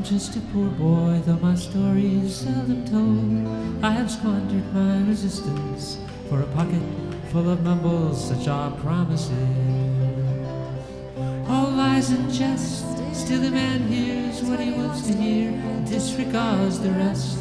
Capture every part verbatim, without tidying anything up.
just a poor boy, though my story is seldom told. I have squandered my resistance for a pocket full of mumbles, such are promises. All lies and jest, still the man hears what he wants to hear and disregards the rest.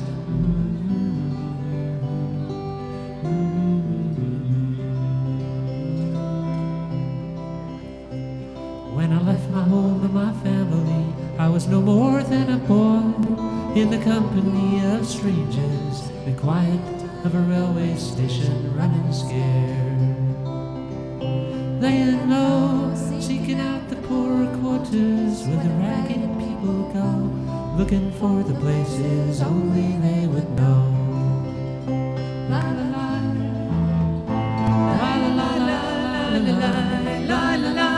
When I left my home and my family, I was no more than a boy in the company of strangers, the quiet of a railway station running scared. Laying low, seeking out the poorer quarters where the ragged people go, looking for the places only they would know. La la la, la la la la la la la la la.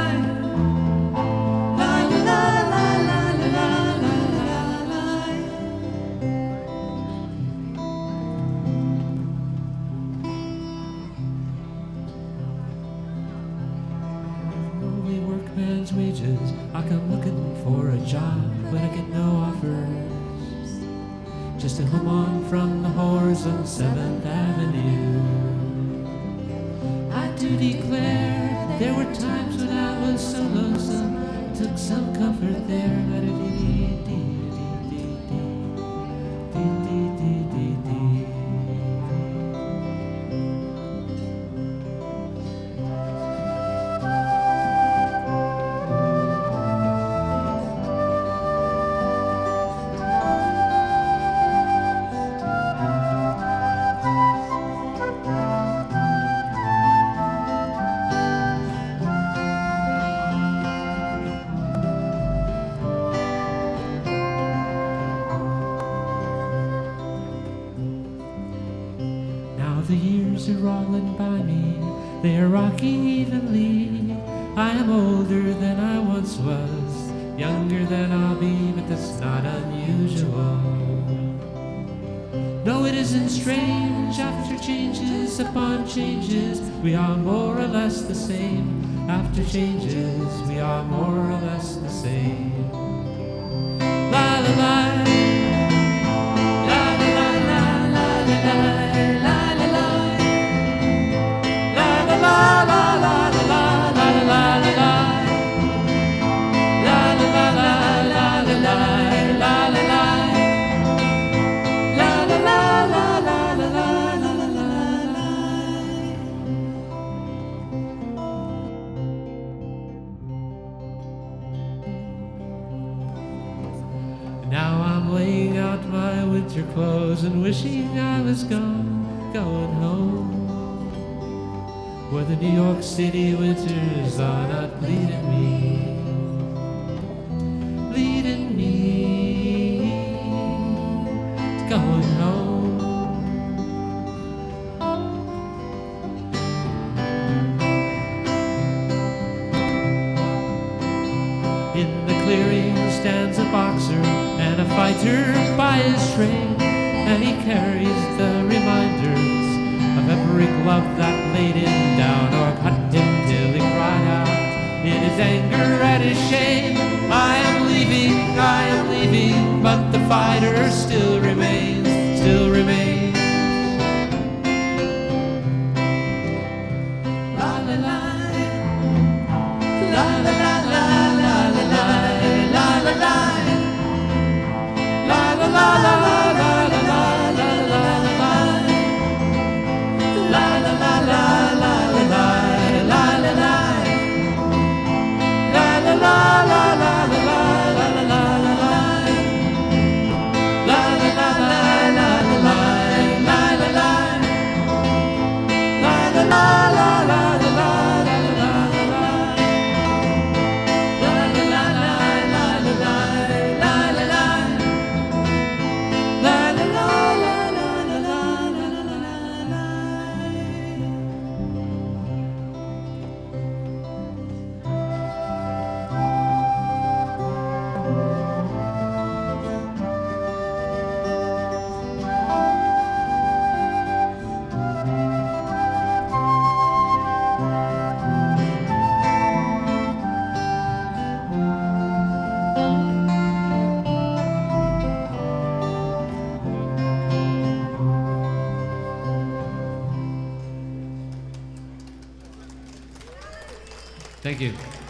Man's wages, I come looking for a job, but I get no offers. Just a home on from the whores on seventh Avenue. I do declare there were times when I was so lonesome, took some comfort there. The years are rolling by me, they are rocking evenly. I am older than I once was, younger than I'll be, but that's not unusual. No, it isn't strange, after changes upon changes, we are more or less the same. After changes, we are more or less the same. La la la. Now I'm laying out my winter clothes and wishing I was gone, going home, where the New York City winters are not bleeding me, bleeding me, going home. In the clearing stands a boxer and a fighter by his trade, and he carries the reminders of every glove that laid him down or cut him till he cried out in his anger and his shame. I am leaving, I am leaving, but the fighter still remains, still remains. La la la, la la la la la la la la la. La la la la la la la la la la. La la la la la la la la la la. La la la la la la la la la la. La la la la la la la la la la. La la la la la la la la la. Thank you.